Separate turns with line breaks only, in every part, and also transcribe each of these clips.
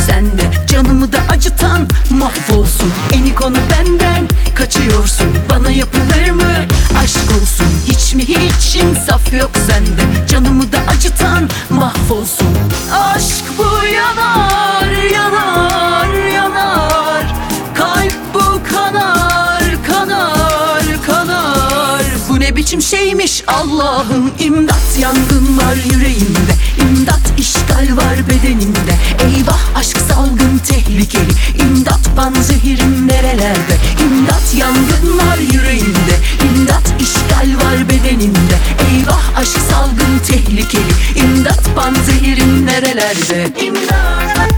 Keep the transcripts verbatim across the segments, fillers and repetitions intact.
sende, canımı da acıtan mahvolsun. Eni konu benden kaçıyorsun, bana yapılır mı aşk olsun? Hiç mi hiç insaf yok sende, canımı da acıtan mahvolsun. Aşk bu yanar, yanar, yanar. Kalp bu kanar, kanar, kanar. Bu ne biçim şeymiş Allah'ım, imdat, yangın var yüreğimde, imdat, işgal var bedenimde. Eyvah, aşk salgın tehlikeli, imdat, panzehirim nerelerde? İmdat, yangın var yüreğimde, imdat, işgal var bedenimde. Eyvah, aşk salgın tehlikeli, imdat, panzehirim nerelerde? İmdat.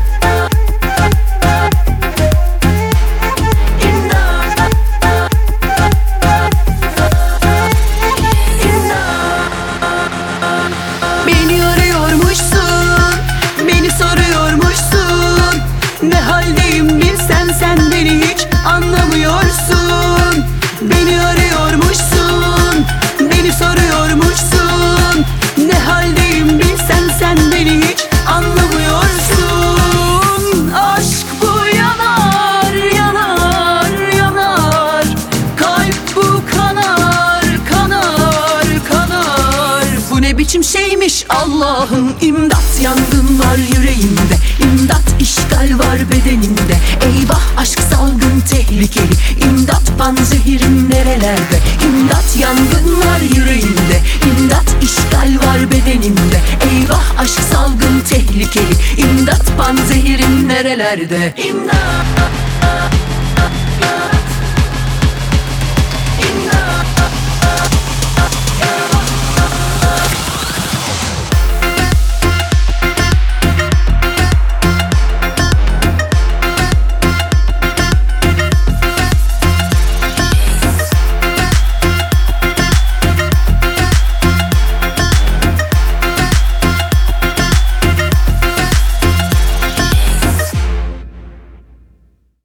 Beni arıyormuşsun, beni soruyormuşsun. Ne haldeyim bilsen, sen beni hiç anlamıyorsun. Beni arıyormuşsun, beni soruyormuşsun. Ne haldeyim bilsen, sen beni hiç anlamıyorsun. Aşk bu yanar, yanar, yanar. Kalp bu kanar, kanar, kanar. Bu ne biçim şeymiş Allah'ım, imdat, yangın var yüreğimde, imdat, işgal var bedenimde. Eyvah, aşk salgın tehlikeli, imdat, panzehirim nerelerde? İmdat, yangın var yüreğimde, imdat, işgal var bedenimde. Eyvah, aşk salgın tehlikeli, imdat, panzehirim nerelerde? İmdat.